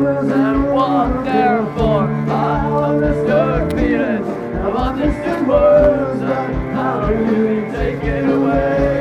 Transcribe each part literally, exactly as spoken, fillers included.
and what therefore I understood feelings, I've understood words, and how do you take it away?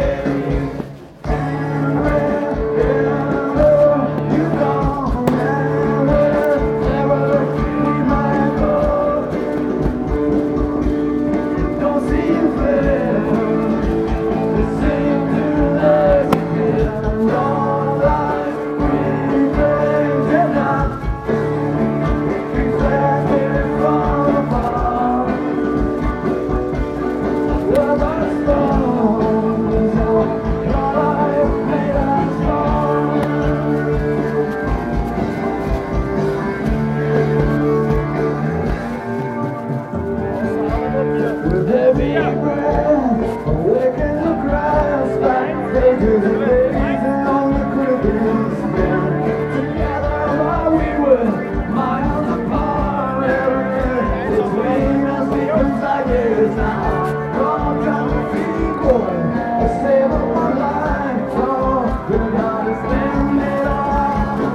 With every breath, awaken the grass, like pages and babies on the crickets. Together while we were miles apart, between us becomes like years now. Come trying to be boy, the save of my life. Oh, the God has been made all.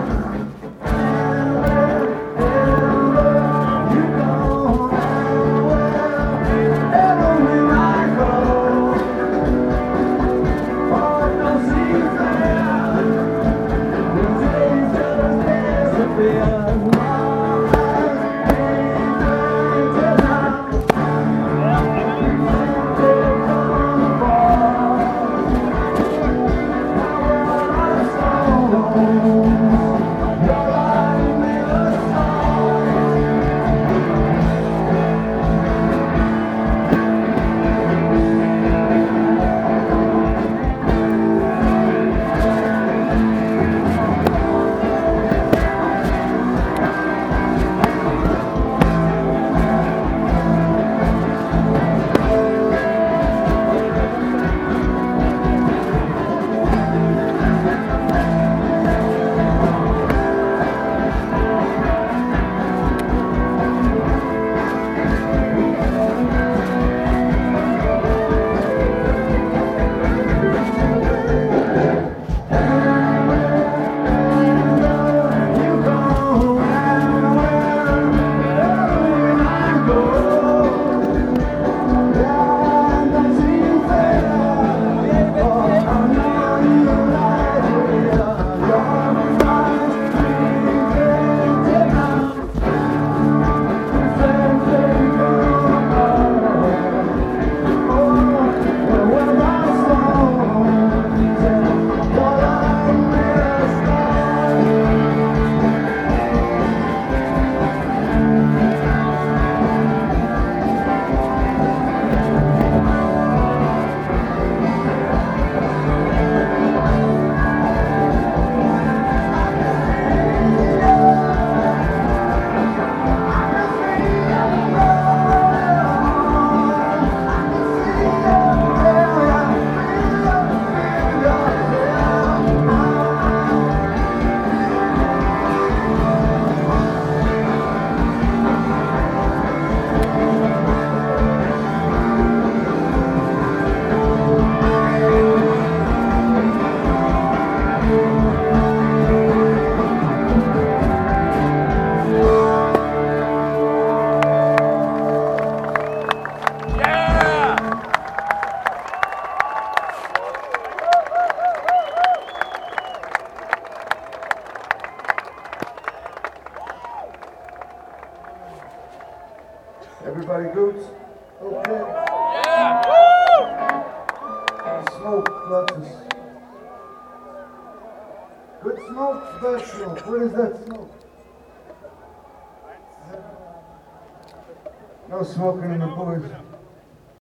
Everybody good? Okay. Yeah! Woo! Smoke, lots of good smoke, bad smoke. What is that smoke? No smoking in the boys.